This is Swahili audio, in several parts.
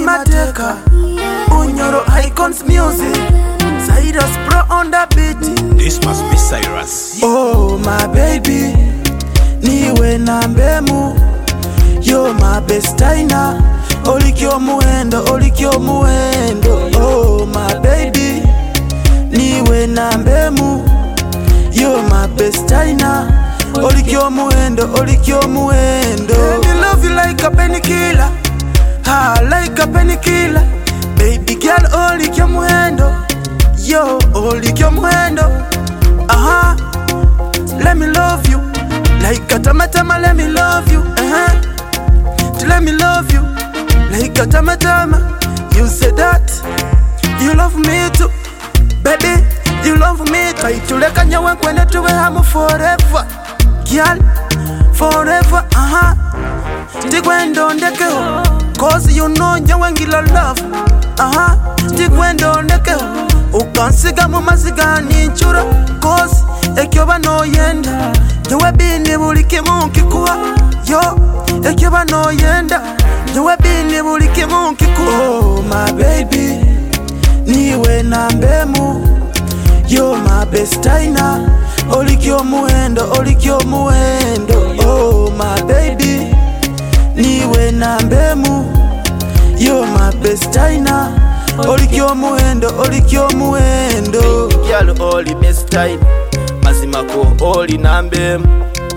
Mateka, Unyoro Icons Music, Cyrus Pro on the beat. This must be Cyrus. Oh my baby, niwe nambemu. You're my best taina. Olikyo muendo, olikyo muendo. Oh my baby, niwe nambemu. You're my best taina. Olikyo muendo, olikyo muendo. Let me love you like a painkiller. Ah, like a painkiller. Baby girl, olikyo muendo. Yo, olikyo muendo. Aha, let me love you like a tamatama. Let me love you. Let me love you like a tamatama. You said that you love me too, baby. You love me too. Kaituleka nyawe kwende tuwe hamu forever, girl, forever. Tigwendo ndekeo, cause you know nyawe ngila love. Tigwendo ndekeo, ukansiga mu masiga ninchura. Cause ekyoba no yenda, nyawe bini bulike munkikuwa. Yo, ekyoba no yenda, nyawe bini bulike munkikuwa. Oh my baby, niwe nambemu. You're my best taina. Olikyo muendo, olikyo muendo. Oh my baby, niwe nambemu. You're my best taina. Olikyo muendo, olikyo muendo. Girl, oli best taina. Mazimako oli nambemu.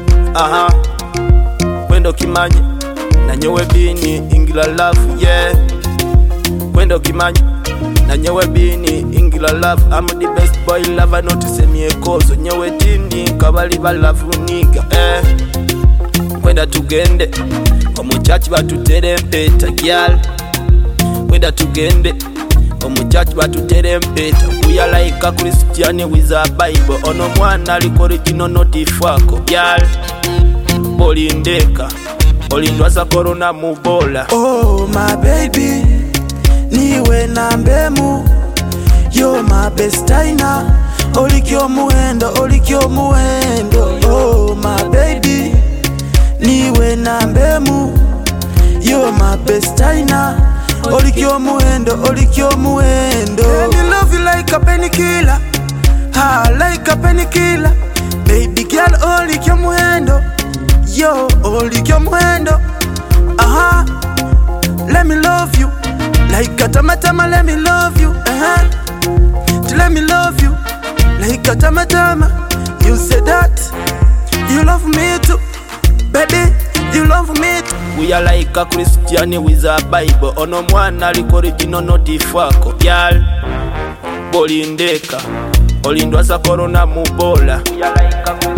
Kwendo kimanya na nyewe bini ingila love, yeah. Kwendo kimanya na nyewe bini ingila love. I'm the best boy lover, not to say me a cause. Nyewe tini kabali ba love nigga, Kwenda tugende omuchachi batutere mpeta, girl. Kwenda tugende omuchachi batutere mpeta. We are like a Christian with a Bible. Ono mwana aliko original notifako, girl. Bolindeka olindwaza corona mubola. Oh my baby, niwe nambemu. You're my best taina. Olikyo muendo, olikyo muendo. Oh my baby, niwe nambemu. You're my best taina. Olikyo muendo, olikyo muendo. Let me love you like a painkiller. Ah, like a painkiller. Baby girl, olikyo muendo. Yo, olikyo muendo. Let me love you like a tamatama. Let me love you. Let me love you like a tamatama. You said that you love me too, baby. You love me too. We are like a Christian with a Bible. Ono mwana aliko original notifako, girl. Bolindeka olindwaza corona mubola. We are like a